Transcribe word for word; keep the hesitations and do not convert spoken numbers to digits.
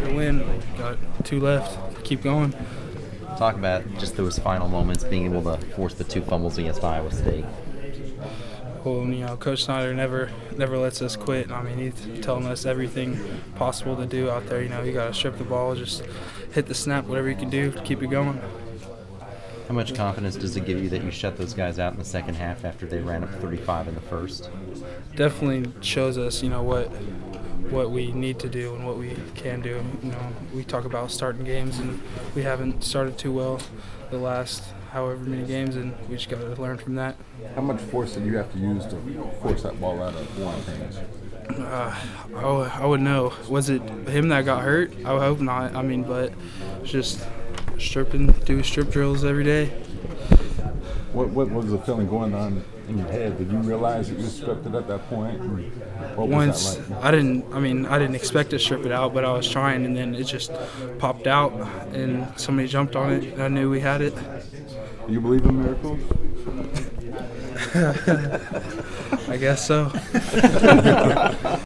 to win. Got two left. Keep going. Talk about just those final moments, being able to force the two fumbles against Iowa State. Well, you know, Coach Snyder never never lets us quit. I mean, he's telling us everything possible to do out there. You know, you got to strip the ball, just hit the snap, whatever you can do to keep it going. How much confidence does it give you that you shut those guys out in the second half after they ran up thirty-five in the first? Definitely shows us, you know, what what we need to do and what we can do. You know, we talk about starting games, and we haven't started too well the last however many games, and we just got to learn from that. How much force did you have to use to force that ball out of Warren's hands? Uh, I, w- I would know. Was it him that got hurt? I would hope not. I mean, but it's just stripping, do strip drills every day. What what was the feeling going on in your head? Did you realize that you stripped it at that point? What was Once that like? I didn't. I mean, I didn't expect to strip it out, but I was trying, and then it just popped out, and somebody jumped on it, and I knew we had it. Do you believe in miracles? I guess so.